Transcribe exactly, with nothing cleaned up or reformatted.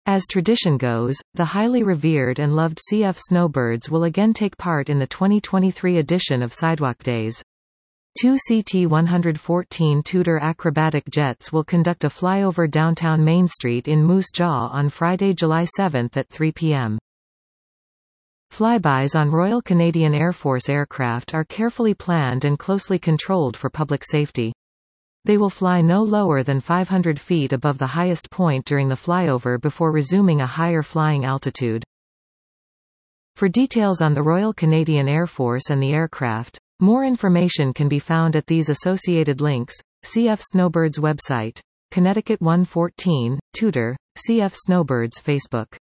As tradition goes, the highly revered and loved C F Snowbirds will again take part in the twenty twenty-three edition of Sidewalk Days. Two C T one fourteen Tudor acrobatic jets will conduct a flyover downtown Main Street in Moose Jaw on Friday, July seventh at three p m Flybys on Royal Canadian Air Force aircraft are carefully planned and closely controlled for public safety. They will fly no lower than five hundred feet above the highest point during the flyover before resuming a higher flying altitude. For details on the Royal Canadian Air Force and the aircraft, more information can be found at these associated links: C F Snowbirds website, Connecticut one fourteen, Tudor, C F Snowbirds Facebook.